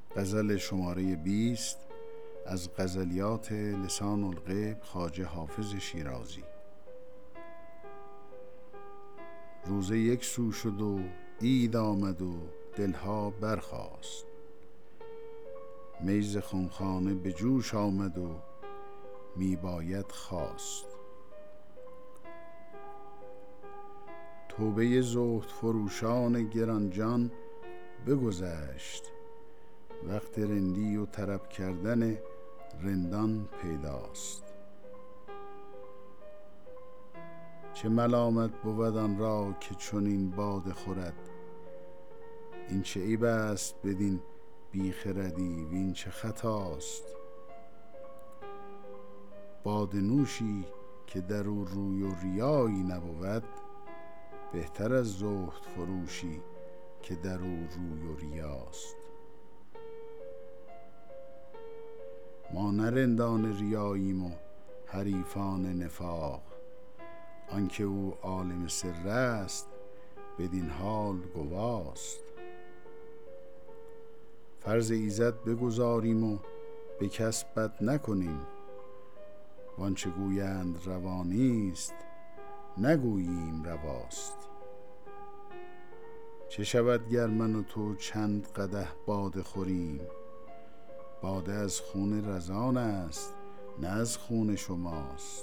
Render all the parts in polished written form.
غزل شماره 20 از غزلیات لسان الغیب خواجه حافظ شیرازی. روزه یک سو شد و عید آمد و دلها برخاست، می ز خمخانه به جوش آمد و می باید خواست. توبه زهد فروشان گرانجان بگذشت، وقت رندی و طرب کردن رندان پیداست. چه ملامت بود آن را که چنین باده خورد، این چه عیب است بدین بیخردی وین چه خطاست. باده نوشی که در او روی و ریایی نبود، بهتر از زهد فروشی که در او روی و ریاست. ما نه رندان ریاییم و حریفان نفاق، آنکه او عالم سر است بدین حال گواست. فرض ایزد بگزاریم و به کس بد نکنیم، وانچه گویند روا نیست نگوییم رواست. چه شود گر من و تو چند قدح باده خوریم، باده از خون رزان است نه از خون شماست.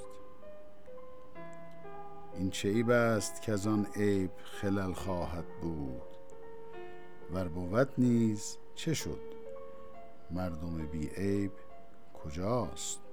این چه عیب است کز آن عیب خلل خواهد بود، ور بود نیز چه شد مردم بی عیب کجاست.